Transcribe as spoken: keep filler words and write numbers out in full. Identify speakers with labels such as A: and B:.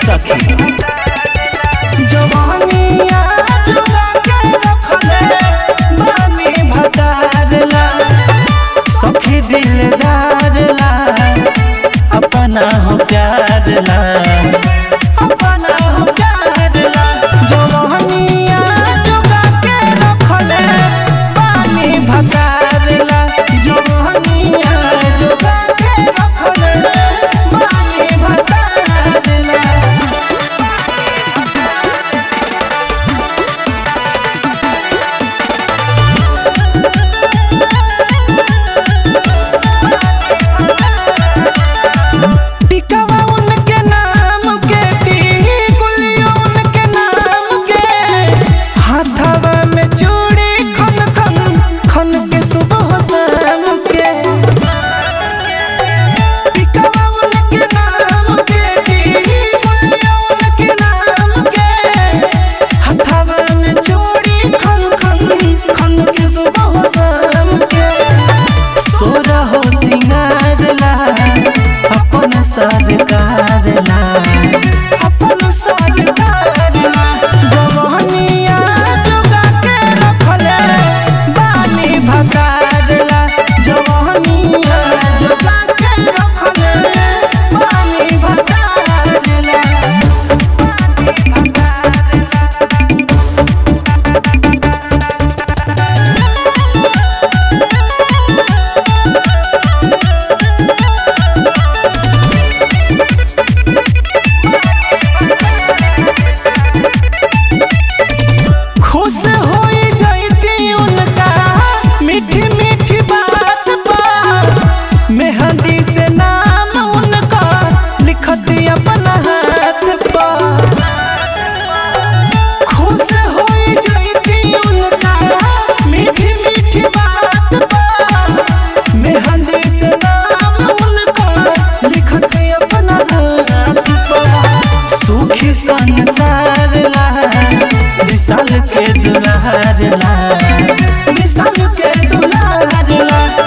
A: सखी
B: जवानिया जुगा के रखले बानी भतारला सखी दिलदारला अपना हो प्यारला अपना हो प्यारला जवानिया जुगा के रखले बानी भतारला जवानिया जुगा के रखले बानी भतारला। टिकवा उनके नाम के टिकुलियों उनके नाम के हाथवा में चूड़ी खन खन खन के सुबह शाम के टिकवा उनके नाम के टिकुलियों उनके नाम के हाथवा में चूड़ी खन खन खन के सुबह शाम के सोरा हो सिंगारला अपन सरकारला अपन सरकारला जवानिया जुगा के रखले बानी भतारला जवानिया जुगा के रखले बानी भतारला। खुश होई जाती उनका मीठी मीठी बात पर मेहंदी से नाम उनका लिखती अपना हाथ पर खुश होई जाती उनका मीठी मीठी बात पर मेहंदी से नाम उनका लिखती अपना हाथ पर सुखी संसारला विशाल के दुलारला विशाल के दुलारला।